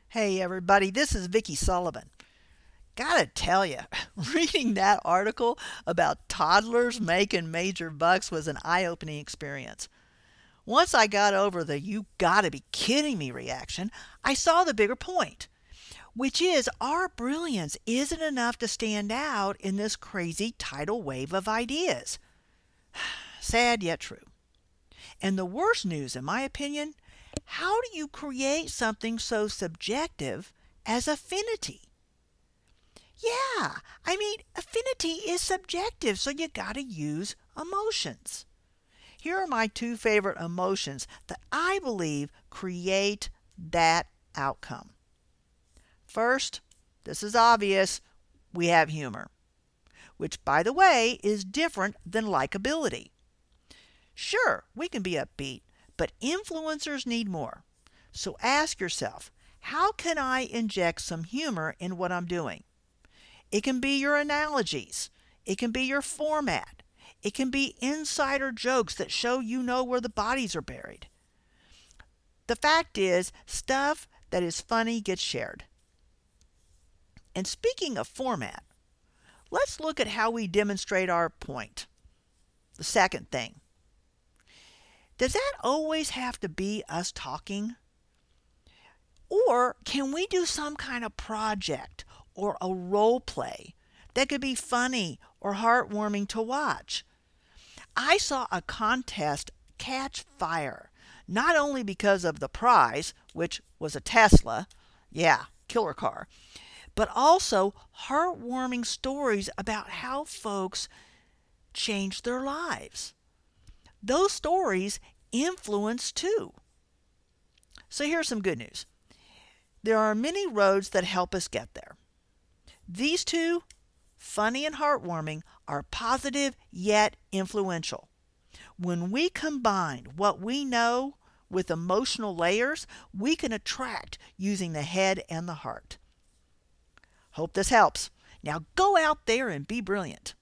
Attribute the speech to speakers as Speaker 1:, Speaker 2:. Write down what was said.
Speaker 1: Hey everybody, this is Vicky Sullivan. Gotta tell you, reading that article about toddlers making major bucks was an eye-opening experience. Once I got over the "you gotta be kidding me" reaction, I saw the bigger point, which is our brilliance isn't enough to stand out in this crazy tidal wave of ideas. Sad yet true. And the worst news, in my opinion, how do you create something so subjective as affinity? Yeah, affinity is subjective, so you gotta use emotions. Here are my two favorite emotions that I believe create that outcome. First, this is obvious, we have humor, which, by the way, is different than likability. Sure, we can be upbeat, but influencers need more. So ask yourself, how can I inject some humor in what I'm doing? It can be your analogies. It can be your format. It can be insider jokes that show you know where the bodies are buried. The fact is, stuff that is funny gets shared. And speaking of format, let's look at how we demonstrate our point. The second thing. Does that always have to be us talking? Or can we do some kind of project or a role play that could be funny or heartwarming to watch? I saw a contest catch fire, not only because of the prize, which was a Tesla, yeah, killer car, but also heartwarming stories about how folks changed their lives. Those stories influence too. So here's some good news. There are many roads that help us get there. These two, funny and heartwarming, are positive yet influential. When we combine what we know with emotional layers, we can attract using the head and the heart. Hope this helps. Now go out there and be brilliant.